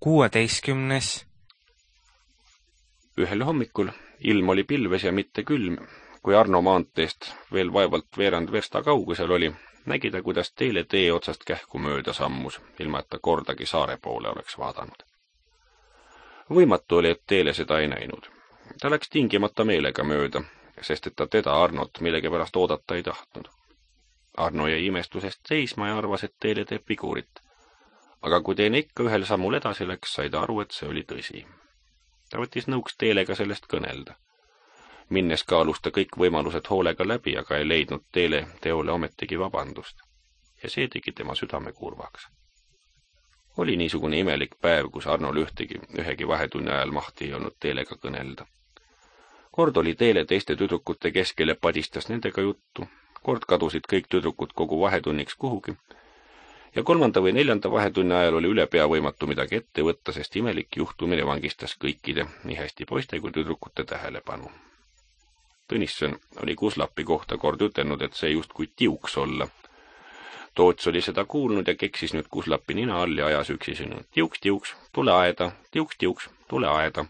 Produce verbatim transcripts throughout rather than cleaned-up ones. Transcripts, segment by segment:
kuueteistkümnes. Ühel hommikul ilm oli pilves ja mitte külm, kui Arno maanteest veel vaevalt veerand versta kaugusel oli, nägi ta, kuidas teele tee otsast kähku mööda sammus, ilma et ta kordagi saare poole oleks vaadanud. Võimatu oli, et teele seda ei näinud. Ta läks tingimata meelega mööda, sest et ta teda Arnot millegipärast oodata ei tahtnud. Arno jäi imestusest seisma ja arvas, et teele teeb vigurit. Aga kui teine ikka ühel sammul edasi läks, sai ta aru, et see oli tõsi. Ta võttis nõuks teelega sellest kõnelda. Minnes kaalus ta kõik võimalused hoolega läbi, aga ei leidnud teele teole ometigi vabandust. Ja see tegi tema südame kurvaks. Oli niisugune imelik päev, kus Arnol ühtegi ühegi vahetunni ajal mahti ei olnud teelega kõnelda. Kord oli teele teiste tüdrukute keskel ja padistas nendega juttu. Kord kadusid kõik tüdrukud kogu vahetunniks kuhugi. Ja kolmanda või neljanda vahetunni ajal oli üle pea võimatu midagi ette võtta, sest imelik juhtumine vangistas kõikide, nii hästi poiste kui tüdrukute tähelepanu. Tõnisson oli Kuslapi kohta kord ütelnud, et see justkui tiuks olla. Toots oli seda kuulnud ja keksis nüüd Kuslapi nina all ja ajas üksisõnu. Tiuks, tiuks, tule aeda, tiuks, tiuks, tule aeda.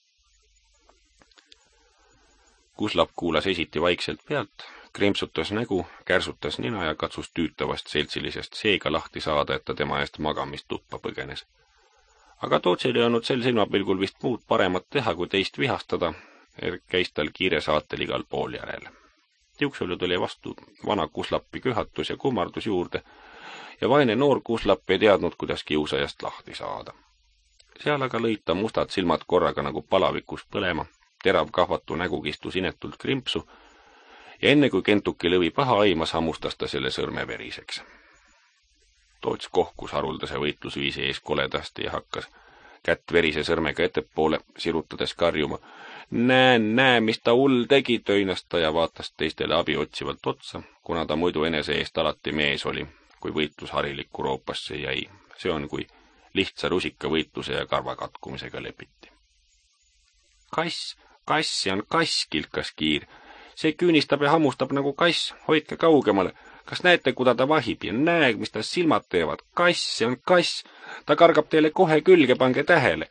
Kuslap kuulas esiti vaikselt pealt, krimpsutas nägu, kärsutas nina ja katsus tüütavast seltsilisest seega lahti saada, et ta tema eest magamist tuppa põgenes. Aga Tootsil ei olnud sel silmapilgul vist muud paremat teha, kui teist vihastada, käis tal kiire saatel igal pool järel. Tiuksule tuli vastu vana Kuslapi köhatus ja kummardus juurde ja vaene noor Kuslap ei teadnud, kuidas kiusajast lahti saada. Seal aga lõid ta mustad silmad korraga nagu palavikus põlema, terav kahvatu nägu kistus inetult krimpsu ja enne kui Kentuki lõvi paha aimas, hammustas ta selle sõrme veriseks. Toots kohkus haruldase võitlusviisi ees koledasti ja hakkas kätt verise sõrmega ettepoole sirutades karjuma. Näe, näe, mis ta hull tegi, töinas ta ja vaatas teistele abi otsivalt otsa, kuna ta muidu enese eest alati mees oli, kui võitlus harilikku roopasse jäi. See on, kui lihtsa rusika võitluse ja karva katkumisega lepiti. Kass, kass, see on kass, kilkas Kiir. See küünistab ja hammustab nagu kass, hoidke kaugemale. Kas näete, kuda ta vahib ja näe, mis ta silmad teevad? Kass, see on kass. Ta kargab teile kohe külge, pange tähele.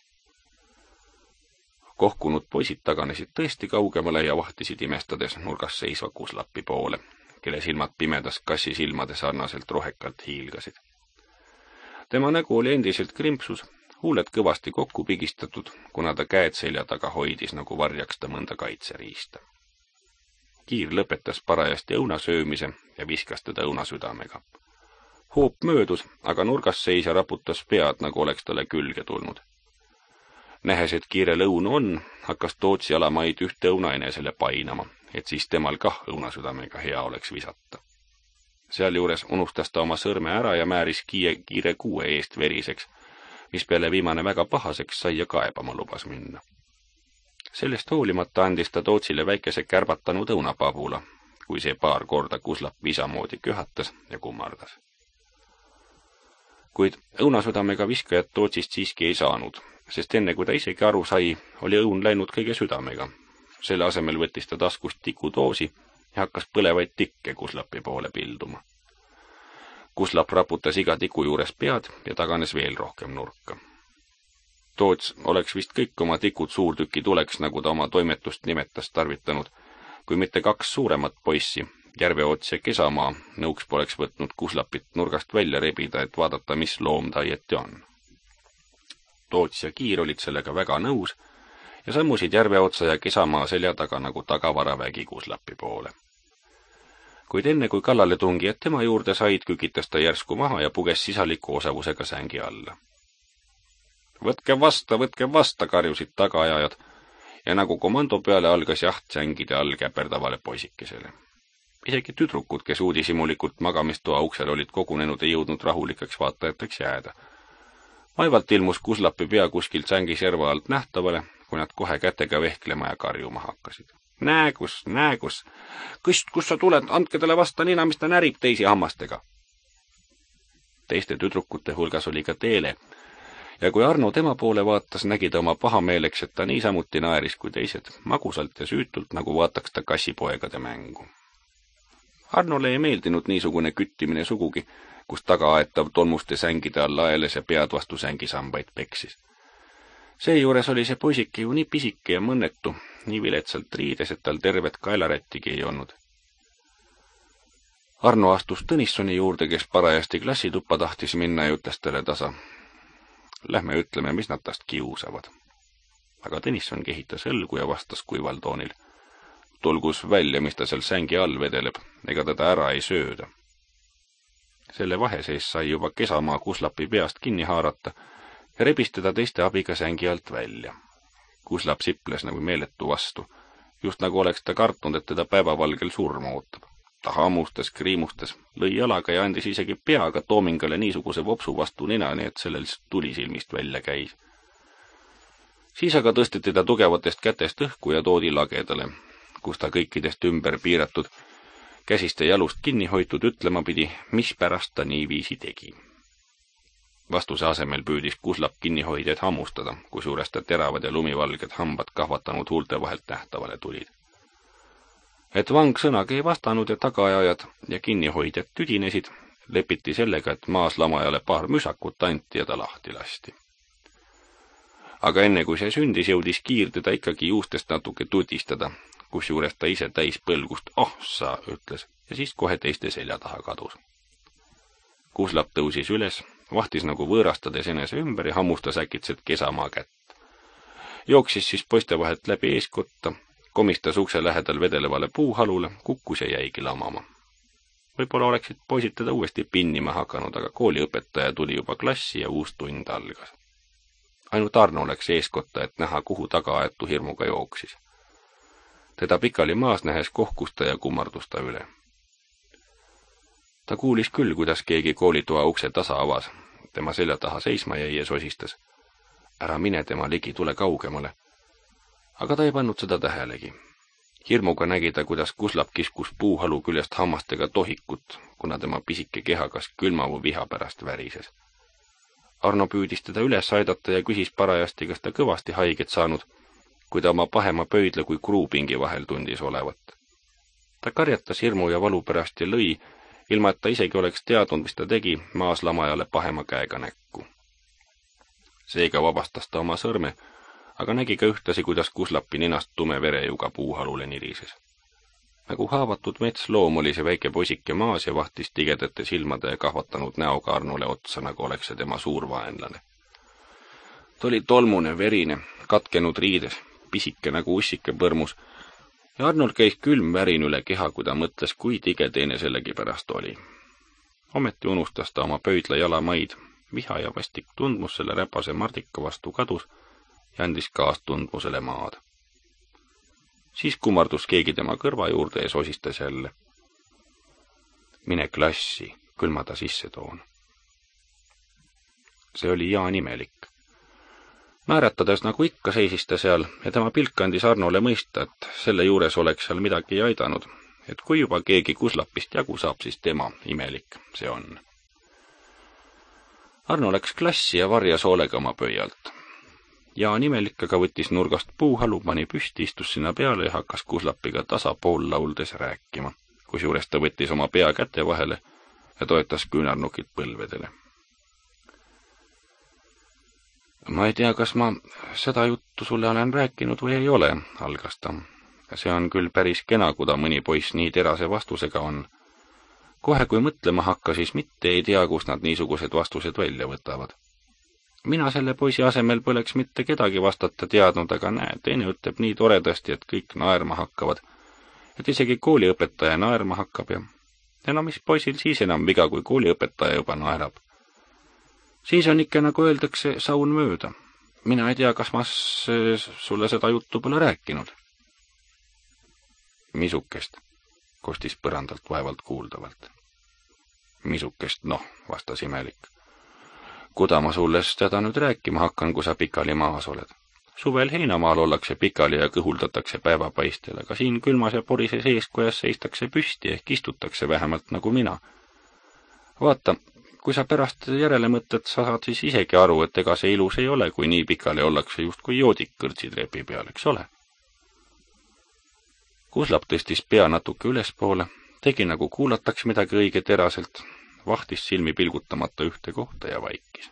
Kohkunud poisid taganesid tõesti kaugemale ja vahtisid imestades nurgas seisva Kuslapi poole, kelle silmad pimedas kassi silmade sarnaselt rohekalt hiilgasid. Tema nägu oli endiselt krimpsus, huuled kõvasti kokku pigistatud, kuna ta käed selja taga hoidis, nagu varjaks ta mõnda kaitseriista. Kiir lõpetas parajasti õuna söömise ja viskas teda õunasüdamega. Hoop möödus, aga nurgas seisja raputas pead, nagu oleks talle külge tulnud. Nähes, et Kiirel õun on, hakkas Tootsi alamaid ühte õuna enesele painama, et siis temal kah õunasüdamega hea oleks visata. Sealjuures unustas ta oma sõrme ära ja määris Kiie Kiire kuue eest veriseks, mis peale viimane väga pahaseks sai ja kaebama lubas minna. Sellest hoolimata andis ta Tootsile väikese kärbatanud õunapabula, kui see paar korda Kuslap visamoodi köhatas ja kummardas. Kuid õunasüdamega viskajat Tootsist siiski ei saanud, sest enne kui ta isegi aru sai, oli õun läinud kõige südamega. Selle asemel võttis ta taskust tikudoosi ja hakkas põlevaid tikke Kuslapi poole pilduma. Kuslap raputas iga tiku juures pead ja taganes veel rohkem nurka. Toots oleks vist kõik oma tikud suurtüki tuleks, nagu ta oma toimetust nimetas, tarvitanud, kui mitte kaks suuremat poissi, Järveots ja Kesamaa, nõuks poleks võtnud Kuslapit nurgast välja rebida, et vaadata, mis loom ta õieti on. Toots ja Kiir olid sellega väga nõus ja sammusid Järveotsa ja Kesamaa selja taga nagu tagavaravägi Kuslapi poole. Kuid enne kui kallale tungi, et tema juurde said, kükitas ta järsku maha ja puges sisaliku osavusega sängi alla. Võtke vasta, võtke vasta, karjusid tagaajajad ja nagu komando peale algas jaht sängide all käperdavale poisikesele. Isegi tüdrukud, kes uudisimulikult magamistoa uksel olid kogunenud, ei jõudnud rahulikeks vaatajateks jääda. Vaevalt ilmus Kuslapi pea kuskilt sängi serva alt nähtavale, kui nad kohe kätega vehklema ja karjuma hakkasid. Näägus, näägus, kõst, kus sa tuled, andke talle vasta nina, mis ta närib teisi hammastega. Teiste tüdrukute hulgas oli ka Teele, ja kui Arno tema poole vaatas, nägi ta oma pahameeleks, et ta niisamuti naeris kui teised, magusalt ja süütult, nagu vaataks ta kassipoegade mängu. Arnole ei meeldinud niisugune küttimine sugugi, kus tagaaetav tolmuste sängide all laeles ja pead vastu sängisambaid peksis. Seejuures oli see poisike ju nii pisike ja mõnnetu, nii viletsalt riides, et tal tervet kaelarättigi ei olnud. Arno astus Tõnissoni juurde, kes parajasti klassituppa tahtis minna ja ütles talle tasa: lähme ütleme, mis nad tast kiusavad. Aga Tõnisson kehitas õlgu ja vastas kuival toonil: tulgus välja, mis ta seal sängi all vedeleb, ega teda ära ei sööda. Selle vahe sees sai juba Kesamaa Kuslapi peast kinni haarata ja rebistada teiste abiga sängi alt välja. Kuslap siples nagu meeletu vastu, just nagu oleks ta kartnud, et teda päevavalgel surma ootab. Ta hammustas, kriimustas, lõi jalaga ja andis isegi peaga Toomingale niisuguse vopsu vastu ninani, et sellel tuli silmist välja käis. Siis aga tõsteti ta tugevatest kätest õhku ja toodi lagedale, kus ta kõikidest ümber piiratud, käsiste jalust kinni hoitud ütlema pidi, mis pärast ta niiviisi tegi. Vastuse asemel püüdis Kuslap kinnihoidjaid hammustada, kusjuures ta teravad ja lumivalged hambad kahvatanud huulte vahelt nähtavale tulid. Et vang sõnagi ei vastanud ja tagaajajad ja kinnihoidjad tüdinesid, lepiti sellega, et maas lamajale paar müsakut anti ja ta lahti lasti. Aga enne kui see sündis, jõudis Kiir teda ikkagi juustest natuke tutistada, kusjuures ta ise täis põlgust "oh sa", ütles, ja siis kohe teiste selja taha kadus. Kuslap tõusis üles, vahtis nagu võõrastades enese ümber ja hammustas äkitselt Kesamaa kätt. Jooksis siis poiste vahelt läbi eeskotta, komistas ukse lähedal vedelevale puuhalule, kukkus ja jäigi lamama. Võib-olla oleksid poisid teda uuesti pinnima hakanud, aga kooliõpetaja tuli juba klassi ja uus tund algas. Ainult Arno läks eeskotta, et näha, kuhu tagaaetu hirmuga jooksis. Teda pikali maas nähes kohkus ta ja kummardus ta üle. Ta kuulis küll, kuidas keegi koolitoa ukse tasa avas. Tema selja taha seisma jäi ja sosistas: ära mine tema ligi, tule kaugemale. Aga ta ei pannud seda tähelegi. Hirmuga nägi ta, kuidas Kuslap kiskus puuhalu küljest hammastega tohikut, kuna tema pisike keha kas külmavu viha pärast värises. Arno püüdis teda üles aidata ja küsis parajasti, kas ta kõvasti haiget saanud, kui ta oma pahema pöidla kui kruupingi vahel tundis olevat. Ta karjatas hirmu ja valu pärast ja lõi, ilma et ta isegi oleks teadnud, mis ta tegi, maas lamajale pahema käega näkku. Seega vabastas ta oma sõrme, aga nägi ka ühtlasi, kuidas Kuslapi ninast tume verejuga puuhalule nirises. Nagu haavatud metsloom oli see väike poisike maas ja vahtis tigedate silmade ja kahvatanud näoga Arnole otsa, nagu oleks see tema suur vaenlane. Ta oli tolmune, verine, katkenud riides, pisike nagu ussike põrmus, ja Arnol käis külm värin üle keha, kui ta mõtles, kui tige teine sellegi pärast oli. Ometi unustas ta oma pöidla jalamaid, viha ja vastik tundmus selle räpase mardika vastu kadus ja andis kaastundmusele maad. Siis kummardus keegi tema kõrva juurde ja sosistas jälle: mine klassi, küll ma ta sisse toon. See oli Jaan Imelik. Naeratades nagu ikka seisis ta seal ja tema pilk andis Arnole mõista, et selle juures oleks seal midagi aidanud, et kui juba keegi Kuslapist jagu saab, siis tema, Imelik, see on. Arno läks klassi ja varjas hoolega oma pöialt. Jaan Imelik aga võttis nurgast puuhalu, pani püsti, istus sinna peale ja hakkas Kuslapiga tasapool lauldes rääkima, kusjuures ta võttis oma pea käte vahele ja toetas küünarnukid põlvedele. Ma ei tea, kas ma seda juttu sulle olen rääkinud või ei ole, algas ta. See on küll päris kena, kuda mõni poiss nii terase vastusega on. Kohe kui mõtlema hakka, siis mitte ei tea, kus nad niisugused vastused välja võtavad. Mina selle poisi asemel poleks mitte kedagi vastata teadnud, aga näe, teine ütleb nii toredasti, et kõik naerma hakkavad. Et isegi kooliõpetaja naerma hakkab ja... ja no mis poisil siis enam viga, kui kooliõpetaja juba naerab? Siis on ikka, nagu öeldakse, saun mööda. Mina ei tea, kas ma sulle seda juttu pole rääkinud. Misukest, kostis põrandalt vaevalt kuuldavalt. Misukest, noh, vastas Imelik. Kuda ma sulle seda nüüd rääkima hakkan, kui sa pikali maas oled? Suvel heinamaal ollakse pikali ja kõhuldatakse päevapaistel, aga siin külmas ja porises eeskojas seistakse püsti ehk istutakse vähemalt nagu mina. Vaata, kui sa pärast järele mõtled, sa saad siis isegi aru, et ega see ilus ei ole, kui nii pikali ollakse just kui joodik kõrtsidrepi peal, eks ole? Kuslap tõstis pea natuke ülespoole, Tegi nagu kuulataks midagi õige teraselt, vahtis silmi pilgutamata ühte kohta ja vaikis.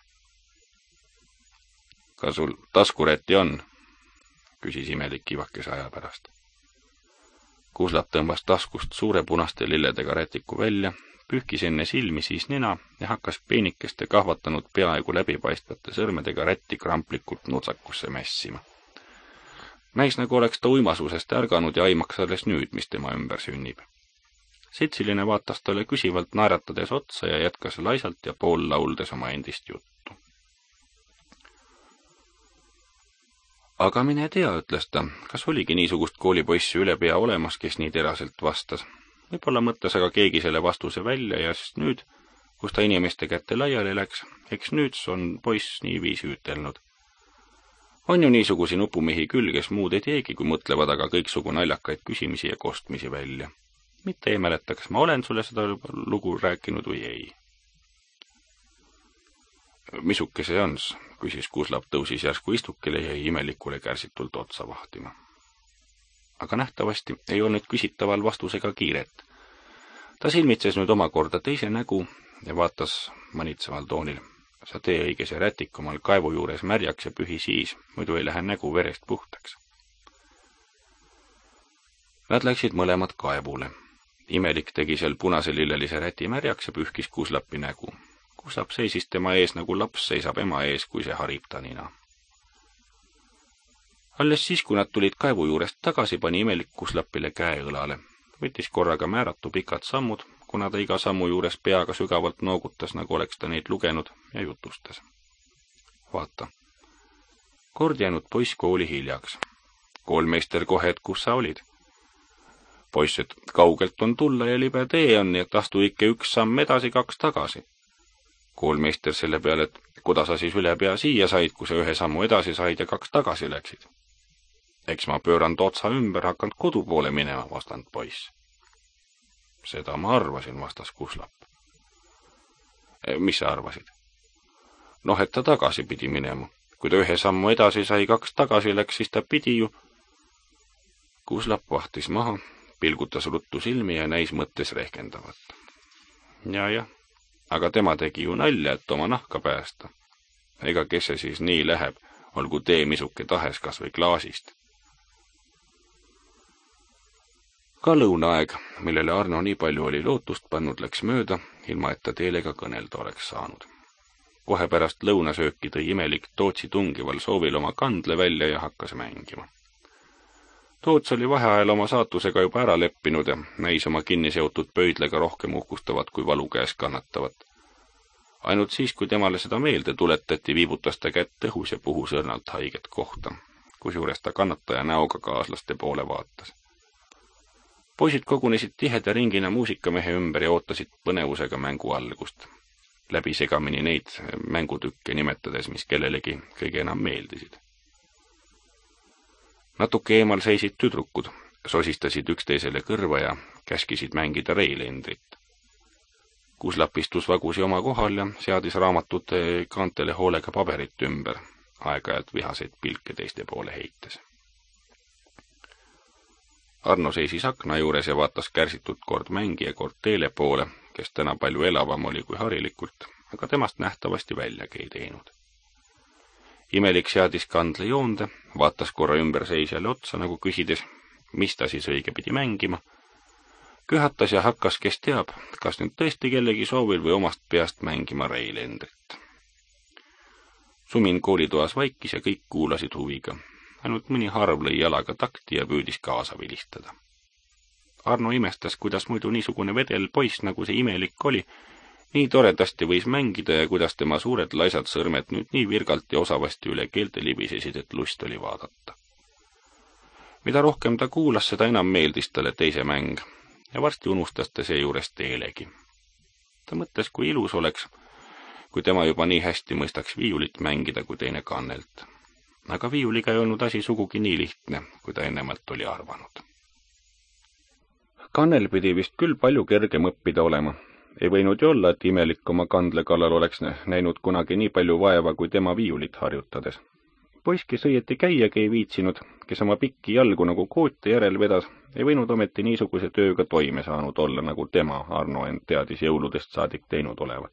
Ka sul taskurätti on? Küsis imelik kivakese aja pärast. Kuuslap tõmbas taskust suure punaste lilledega rätiku välja, pühkis enne silmi, siis nina ja hakkas peenikeste kahvatanud peaaegu läbipaistvate sõrmedega rätti kramplikult nutsakusse mässima. Näis nagu oleks ta uimasusest ärganud ja aimaks alles nüüd, mis tema ümber sünnib. Setsiline vaatas talle küsivalt naeratades otsa ja jätkas laisalt ja pool lauldes oma endist juttu. Aga mine tea, ütles ta, kas oligi niisugust koolipoissi üle pea olemas, kes nii teraselt vastas. Võib-olla mõtles aga keegi selle vastuse välja ja sest nüüd, kus ta inimeste kätte laiali läks, eks nüüd on poiss nii viisi ütelnud. On ju niisugusi nupumehi küll, kes muud ei teegi, kui mõtlevad aga kõiksugu naljakaid küsimisi ja kostmisi välja. Mitte ei mäleta, kas ma olen sulle seda lugu rääkinud või ei. Misuke see on, küsis Kuuslap, tõusis järsku istukile ja imelikule kärsitult otsa vahtima. Aga nähtavasti ei olnud küsitaval vastusega kiiret. Ta silmitses nüüd omakorda teise nägu ja vaatas manitseval toonil. Sa tee õige see rätik omal kaevu juures märjaks ja pühi siis, muidu ei lähe nägu verest puhtaks. Nad läksid mõlemad kaevule. Imelik tegi seal punase-lillelise räti märjaks ja pühkis Kuuslapi nägu. Kuuslap seisis tema ees nagu laps seisab ema ees, kui see harib ta nina. Alles siis, kui nad tulid kaevu juurest tagasi, pani imelik Kuuslapile käe õlale. Võttis korraga määratu pikad sammud, kuna ta iga sammu juures peaga sügavalt noogutas, nagu oleks ta neid lugenud ja jutustas. Vaata. Kord jäänud poiss kooli hiljaks. Koolmeister kohe, et kus sa olid. Poiss, et kaugelt on tulla ja libe tee on, nii et astu ikka üks samm edasi, kaks tagasi. Koolmeister selle peale, et kuda sa siis üle pea siia said, kui sa ühe sammu edasi said ja kaks tagasi läksid. Eks ma pöörand otsa ümber, hakkanud kodu poole minema, vastanud poiss. Seda ma arvasin, vastas Kuuslap. Mis sa arvasid? Noh, et ta tagasi pidi minema. Kui ta ühe sammu edasi sai, kaks tagasi läks, siis ta pidi ju... Kuuslap vahtis maha, pilgutas ruttu silmi ja näis mõttes rehkendavat. Ja, jah, aga tema tegi ju nalja, et oma nahka päästa. Ega kes see siis nii läheb, olgu tee misuke tahes kas või klaasist. Ka lõunaaeg, millele Arno nii palju oli lootust pannud, läks mööda, ilma et ta teelega kõnelda oleks saanud. Kohe pärast lõunasööki tõi imelik Tootsi tungival soovil oma kandle välja ja hakkas mängima. Toots oli vaheajal oma saatusega juba ära leppinud ja näis oma kinniseotud pöidlega rohkem uhkustavat kui valu käes kannatavat. Ainult siis, kui temale seda meelde tuletati, viibutas ta kätt õhus ja puhus õrnalt haiget kohta, kusjuures ta kannataja näoga kaaslaste poole vaatas. Poisid kogunesid tiheda ringina muusikamehe ümber ja ootasid põnevusega mängu algust. Läbi segamini neid mängutükke nimetades, mis kellelegi kõige enam meeldisid. Natuke eemal seisid tüdrukud, sosistasid üksteisele kõrva ja käskisid mängida reilendrit. Kuuslap istus vagusi oma kohal ja seadis raamatute kaantele hoolega paberit ümber, aeg-ajalt vihaseid pilke teiste poole heites. Arno seisis akna juures ja vaatas kärsitud kord mängi ja kord teele poole, kes täna palju elavam oli kui harilikult, aga temast nähtavasti väljagi ei teinud. Imelik seadis kandle joonde, vaatas korra ümber seisjale otsa, nagu küsides, mis ta siis õige pidi mängima. Köhatas ja hakkas, kes teab, kas nüüd tõesti kellegi soovil või omast peast mängima reilendrit. Sumin koolitoas vaikis ja kõik kuulasid huviga. Ainult mõni harv lõi jalaga takti ja püüdis kaasa vilistada. Arno imestas, kuidas muidu niisugune vedel poiss, nagu see imelik oli, nii toredasti võis mängida ja kuidas tema suured laisad sõrmed nüüd nii virgalt ja osavasti üle keelte libisesid, et lust oli vaadata. Mida rohkem ta kuulas, seda enam meeldis talle teise mäng ja varsti unustas ta seejuures teelegi. Ta mõtles, kui ilus oleks, kui tema juba nii hästi mõistaks viiulit mängida kui teine kannelt. Aga viiuliga ei olnud asi sugugi nii lihtne, kui ta ennemalt oli arvanud. Kannel pidi vist küll palju kergem õppida olema. Ei võinud ju olla, et imelik oma kandle kallal oleks näinud kunagi nii palju vaeva kui tema viiulit harjutades. poiss, kes õieti käiagi ei viitsinud, kes oma pikki jalgu nagu koote järel vedas, ei võinud ometi niisuguse tööga toime saanud olla, nagu tema, Arno, end teadis jõuludest saadik teinud olevat.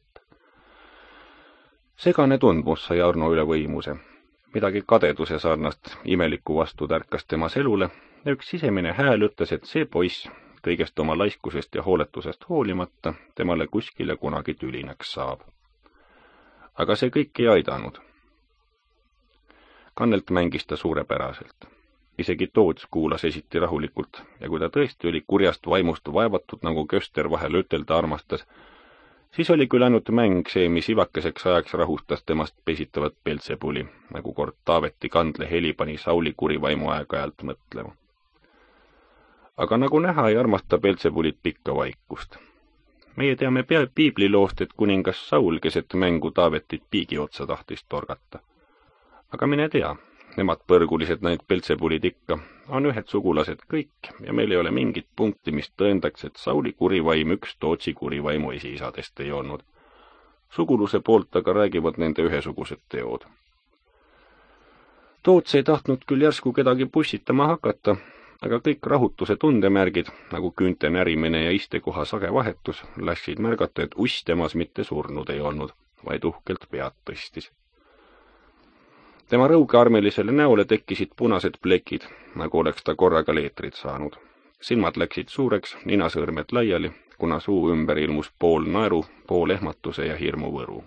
Segane tundmus sai Arno üle võimuse. Midagi kadeduse sarnast imeliku vastu tärkas tema selule ja üks sisemine hääl ütles, et see poiss, kõigest oma laiskusest ja hooletusest hoolimata, temale kuskile kunagi tülinaks saab. Aga see kõik ei aidanud. Kannelt mängis ta suurepäraselt. Isegi Toots kuulas esiti rahulikult ja kui ta tõesti oli kurjast vaimust vaevatud, nagu Köster vahel ütelda armastas, siis oli küll ainult mäng see, mis ivakeseks ajaks rahustas temast pesitavat Peltsepuli, nagu kord Taaveti kandle heli pani Sauli kurivaimu aeg-ajalt mõtlema. Aga nagu näha, ei armasta Peltsepulit pikka vaikust. Meie teame pea piibliloost, et kuningas Saul keset mängu Taavetit piigi otsa tahtis torgata. Aga mine tea, nemad põrgulised näid Peltsepulid ikka, on ühed sugulased kõik ja meil ei ole mingit punkti, mis tõendaks, et Sauli kurivaim üks Tootsi kurivaimu esiisadest ei olnud. Suguluse poolt aga räägivad nende ühesugused teod. Toots ei tahtnud küll järsku kedagi pussitama hakata, aga kõik rahutuse tundemärgid, nagu küünte närimine ja istekoha sage vahetus, läksid märgata, et uss temas mitte surnud ei olnud, vaid uhkelt pead tõstis. Tema rõugearmelisele näole tekkisid punased plekid, nagu oleks ta korraga leetrid saanud. Silmad läksid suureks, ninasõrmed laiali, kuna suu ümber ilmus pool naeru, pool ehmatuse ja hirmu võru.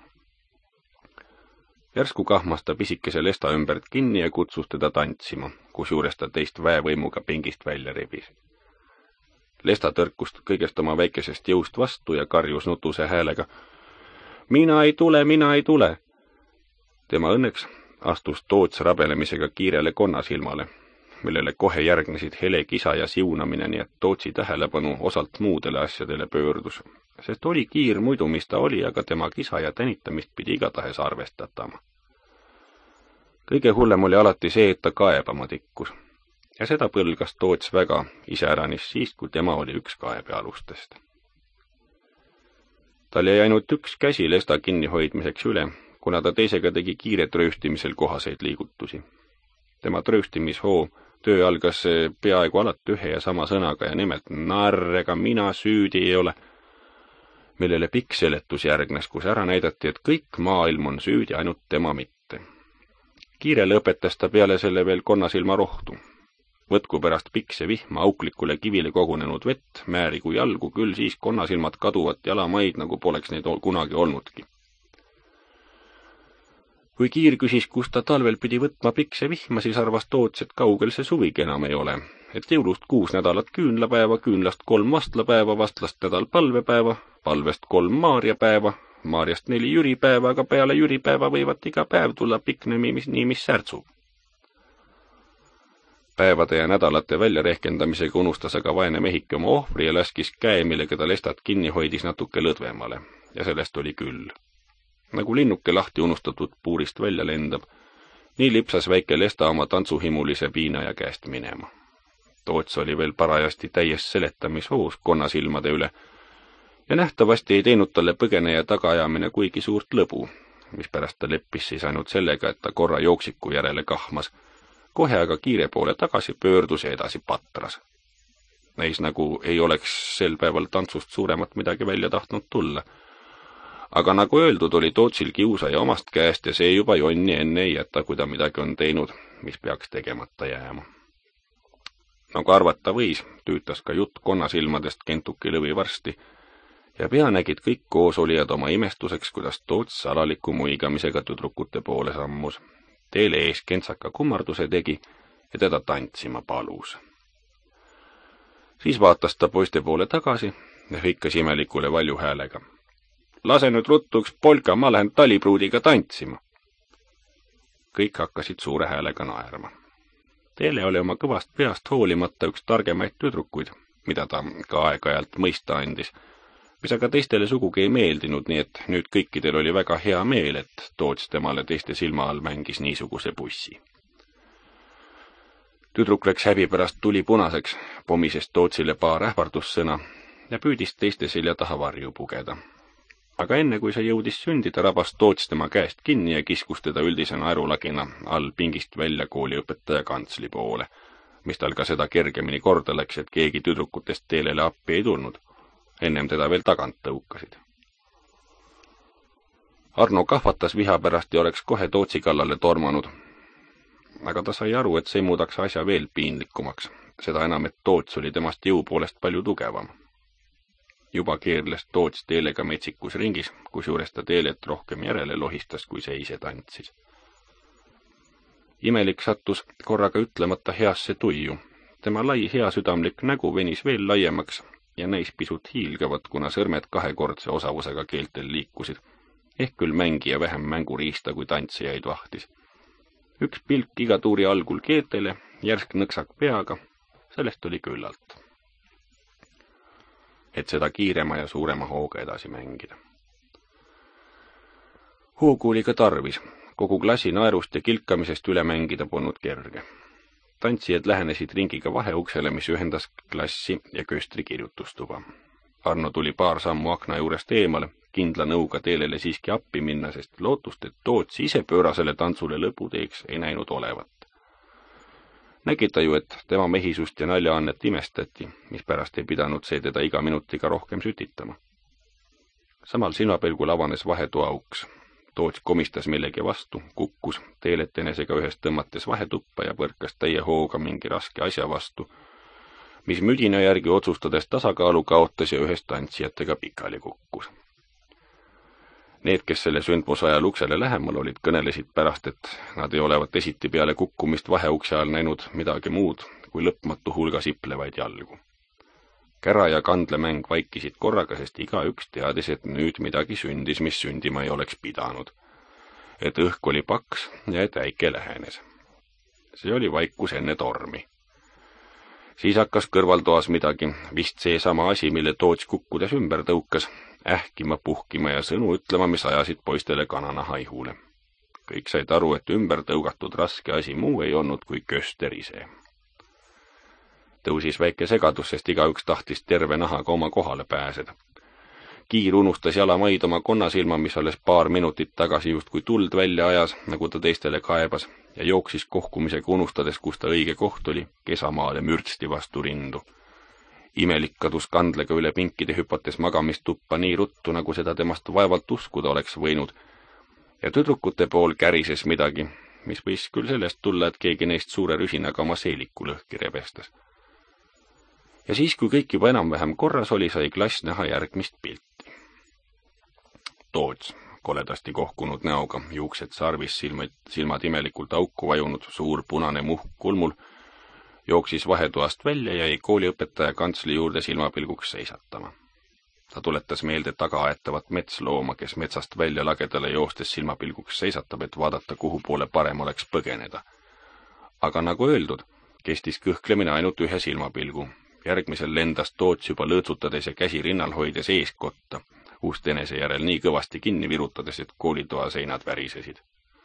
Järsku kahmas ta pisikese lesta ümbert kinni ja kutsus teda tantsima, kusjuures ta teist väevõimuga pingist välja rebis. Lesta tõrkust kõigest oma väikesest jõust vastu ja karjus nutuse häälega. Mina ei tule, mina ei tule! Tema õnneks astus Toots rabelemisega kiirele konnasilmale, millele kohe järgnesid hele kisa ja siunamine, nii et Tootsi tähelepanu osalt muudele asjadele pöördus, sest oli kiir muidu, mis ta oli, aga tema kisa ja tänitamist pidi igatahes arvestatama. Kõige hullem oli alati see, et ta kaebama tikkus, ja seda põlgas Toots väga iseäranis siis, kui tema oli üks kaebealustest. Tal jäi ainult üks käsi lesta kinnihoidmiseks üle, kuna ta teisega tegi kiire trööstimisel kohaseid liigutusi. Tema trööstimishoo töö algas peaaegu alati ühe ja sama sõnaga ja nimelt narr, ega mina süüdi ei ole, millele pikk seletus järgnes, kus ära näidati, et kõik maailm on süüdi, ainult tema mitte. Kiire lõpetas ta peale selle veel konnasilma rohtu. Võtku pärast pikse vihma auklikule kivile kogunenud vett, määri kui jalgu, küll siis konnasilmad kaduvat jalamaid, nagu poleks neid kunagi olnudki. Kui Kiir küsis, kus ta talvel pidi võtma pikse vihma, siis arvas Toots, et kaugel see suvigi enam ei ole, et jõulust kuus nädalat küünlapäeva, küünlast kolm vastlapäeva, vastlast nädal palvepäeva, palvest kolm maarjapäeva, maarjast neli jüripäeva, aga peale jüripäeva võivad iga päev tulla piknemi, mis nii mis särtsub. Päevade ja nädalate väljarehkendamisega unustas aga vaene mehike oma ohvri ja laskis käe, millega ta lestat kinni hoidis natuke lõdvemale, ja sellest oli küll. Nagu linnuke lahti unustatud puurist välja lendab, nii lipsas väike lesta oma tantsuhimulise piinaja käest minema. Toots oli veel parajasti täies seletamishoos konnasilmade üle ja nähtavasti ei teinud talle põgeneja tagaajamine kuigi suurt lõbu, mispärast ta leppis siis ainult sellega, et ta korra jooksiku järele kahmas, kohe aga kiire poole tagasi pöördus ja edasi patras. Näis nagu ei oleks sel päeval tantsust suuremat midagi välja tahtnud tulla. Aga nagu öeldud, oli Tootsil kiusaja omast käest ja see juba jonni enne ei jäta, kui ta midagi on teinud, mis peaks tegemata jääma. Nagu arvata võis, tüütas ka jutt konnasilmadest Kentuki lõvi varsti ja pea nägid kõik koosolijad oma imestuseks, kuidas Toots salaliku muigamisega tüdrukute poole sammus, teele ees kentsaka kummarduse tegi ja teda tantsima palus. Siis vaatas ta poiste poole tagasi ja hõikas imelikule valju häälega. Lase nüüd ruttuks polka, ma lähen talipruudiga tantsima. Kõik hakkasid suure häälega naerma. Teele oli oma kõvast peast hoolimata üks targemaid tüdrukuid, mida ta ka aeg-ajalt mõista andis, mis aga teistele sugugi ei meeldinud, nii et nüüd kõikidel oli väga hea meel, et Toots temale teiste silma all mängis niisuguse bussi. Tüdruk läks häbi pärast tuli punaseks, pomises Tootsile paar ähvardussõna ja püüdis teiste selja taha varju pugeda. Aga enne kui see jõudis sündida, rabas Toots tema käest kinni ja kiskus teda üldise naerulagina all pingist välja kooliõpetaja kantsli poole, mis tal ka seda kergemini korda läks, et keegi tüdrukutest Teelele appi ei tulnud. Ennem teda veel tagant tõukasid. Arno kahvatas viha pärast ja oleks kohe Tootsi kallale tormanud. Aga ta sai aru, et see muudaks asja veel piinlikumaks, seda enam, et Toots oli temast jõu poolest palju tugevam. Juba keerles Toots Teelega metsikus ringis, kusjuures ta Teelet rohkem järele lohistas, kui see ise tantsis. Imelik sattus korraga ütlemata heasse tuiu. Tema lai heasüdamlik nägu venis veel laiemaks ja näis pisut hiilgavat, kuna sõrmed kahekordse osavusega keeltel liikusid. Ehk küll mängija vähem mänguriista kui tantsijaid vahtis. Üks pilk iga tuuri algul keeltele, järsk nõksak peaga, sellest oli küllalt. Et seda kiirema ja suurema hooga edasi mängida. Hoogu oli ka tarvis, kogu klassi naerust ja kilkamisest üle mängida polnud kerge. Tantsijad lähenesid ringiga vaheuksele, mis ühendas klassi ja köstri kirjutustuba. Arno tuli paar sammu akna juurest eemale, kindla nõuga Teelele siiski appi minna, sest lootust, et Toots ise pöörasele tantsule lõpu teeks, ei näinud olevat. Nägi ta ju, et tema mehisust ja naljaannet imestati, mispärast ei pidanud see teda iga minutiga rohkem sütitama. Samal silmapelgul avanes vahetoa uks. Toots komistas millegi vastu, kukkus, Teelet enesega ühest tõmmates vahetuppa ja põrkas täie hooga mingi raske asja vastu, mis müdina järgi otsustades tasakaalu kaotas ja ühest tantsijatega pikali kukkus. Need, kes selle sündmuse ajal uksele lähemal olid, kõnelesid pärast, et nad ei olevat esiti peale kukkumist vaheukse all näinud midagi muud kui lõpmatu hulga siplevaid jalgu. Kära ja kandlemäng vaikisid korraga, sest igaüks teadis, et nüüd midagi sündis, mis sündima ei oleks pidanud. Et õhk oli paks ja et äike lähenes. See oli vaikus enne tormi. Siis hakkas kõrvaltoas midagi, vist see sama asi, mille Toots kukkudes ümber tõukas, ähkima, puhkima ja sõnu ütlema, mis ajasid poistele kananaha ihule. Kõik said aru, et ümber tõugatud raske asi muu ei olnud kui köster ise. Tõusis väike segadus, sest igaüks tahtis terve nahaga oma kohale pääseda. Kiir unustas jalamaid oma konnasilma, mis alles paar minutit tagasi just kui tuld välja ajas, nagu ta teistele kaebas, ja jooksis kohkumisega unustades, kus ta õige koht oli, kesamaale mürtsti vastu rindu. Imelik kadus kandlega üle pinkide hüpates magamistuppa nii ruttu, nagu seda temast vaevalt uskuda oleks võinud, ja tüdrukute pool kärises midagi, mis võis küll sellest tulla, et keegi neist suure rüsinaga oma seeliku lõhki rebestas. Ja siis, kui kõik juba enam-vähem korras oli, sai klass näha järgmist pilti. Toots, koledasti kohkunud näoga, juuksed sarvis, silmad, silmad imelikult auku vajunud, suur punane muhk kulmul, jooksis vahetoast välja ja jäi kooliõpetaja kantsli juurde silmapilguks seisatama. Ta tuletas meelde tagaaetavat metslooma, kes metsast välja lagedale joostes silmapilguks seisatab, et vaadata, kuhu poole parem oleks põgeneda. Aga nagu öeldud, kestis kõhklemine ainult ühe silmapilgu. Järgmisel lendas Toots juba lõõtsutades ja käsi rinnal hoides eeskotta, ust enese järel nii kõvasti kinni virutades, et koolitoa seinad värisesid.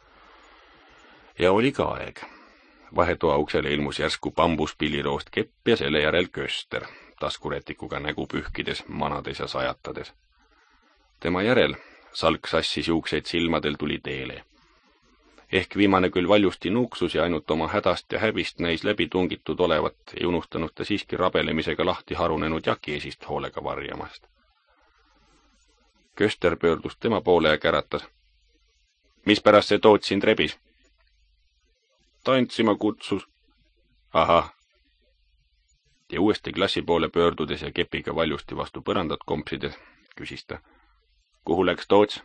Ja oli ka aeg. Vahetoa uksele ilmus järsku bambuspilliroost kepp ja selle järel köster, taskuretikuga nägu pühkides, manades ja sajatades. Tema järel, salk sassis juukseid silmadel, tuli Teele. Ehk viimane küll valjusti nuuksus ja ainult oma hädast ja häbist näis läbi tungitud olevat, ei unustanud ta siiski rabelemisega lahti harunenud jakiesist hoolega varjamast. Köster pöördus tema poole ja käratas. Mispärast see Toots sind rebis? Tantsima kutsus. Ahah. Ja uuesti klassi poole pöördudes ja kepiga valjusti vastu põrandat kompsides, küsis ta. Kuhu läks Toots?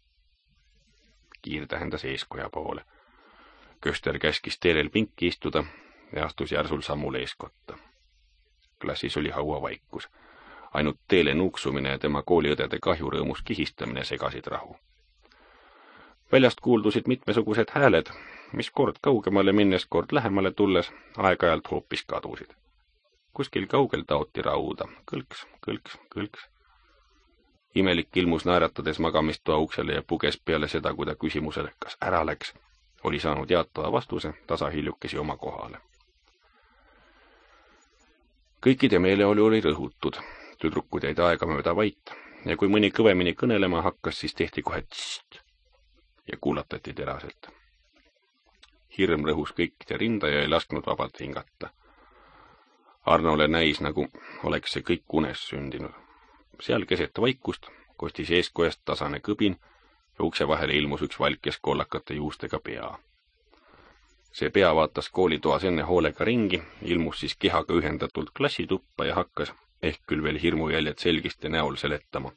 Kiir tähendas eeskoja poole. Köster käskis Teelel pinki istuda ja astus järsul sammul eeskotta. Klassis oli hauavaikus. Ainult Teele nuuksumine ja tema kooliõdede kahjurõõmus kihistamine segasid rahu. Väljast kuuldusid mitmesugused hääled, mis kord kaugemale minnes, kord lähemale tulles, aeg-ajalt hoopis kadusid. Kuskil kaugel taoti rauda, kõlks, kõlks, kõlks. Imelik ilmus naeratades magamistoa uksele ja puges peale seda, kui ta küsimusele, kas ära läks, oli saanud jaatava vastuse, tasa hiljukesi oma kohale. Kõikide meeleolu oli rõhutud, tüdrukud jäid aega mööda vait ja kui mõni kõvemini kõnelema hakkas, siis tehti kohe tst ja kuulatati teraselt. Hirm rõhus kõikide rinda ja ei lasknud vabalt hingata. Arnole näis, nagu oleks see kõik unes sündinud. Seal keset vaikust kostis eeskojast tasane kõbin ja ukse vahele ilmus üks valkes kollakate juustega pea. See pea vaatas koolitoas enne hoolega ringi, ilmus siis kehaga ühendatult klassituppa ja hakkas ehk küll veel hirmujäljed selgiste näol seletama.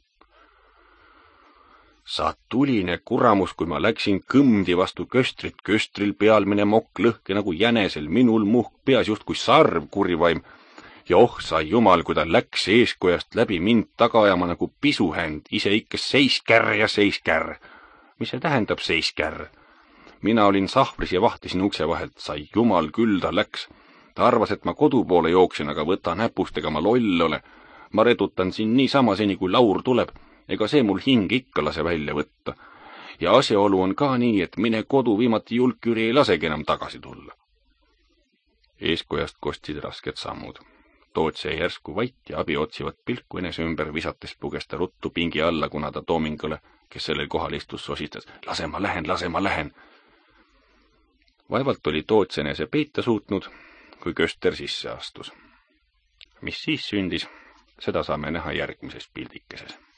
Sa tuline kuramus, kui ma läksin kõmdi vastu köstrit, köstril pealmine mokk lõhke nagu jänesel, minul muhk peas justkui sarv kurivaim. Ja oh sa jumal, kui ta läks eeskojast läbi mind taga ajama nagu pisuhänd, ise ikka seiskär ja seiskär. Mis see tähendab seiskär? Mina olin sahvris ja vahtisin ukse vahelt, sai jumal küll ta läks. Ta arvas, et ma kodu poole jooksin, aga võta näpust, ega ma loll ole. Ma redutan siin nii sama seni, kui laur tuleb. Ega see mul hing ikka lase välja võtta. Ja asjaolu on ka nii, et mine kodu viimati julküri ei lasegi enam tagasi tulla. Eeskojast kostsid rasked sammud. Toots jäi järsku vait ja abi otsivat pilku enese ümber visates puges ta ruttu pingi alla, kuna ta Toomingule, kes sellel kohal istus, sosistas. Lase ma lähen, lase ma lähen. Vaevalt oli Toots enese peita suutnud, kui köster sisse astus. Mis siis sündis, seda saame näha järgmises pildikeses.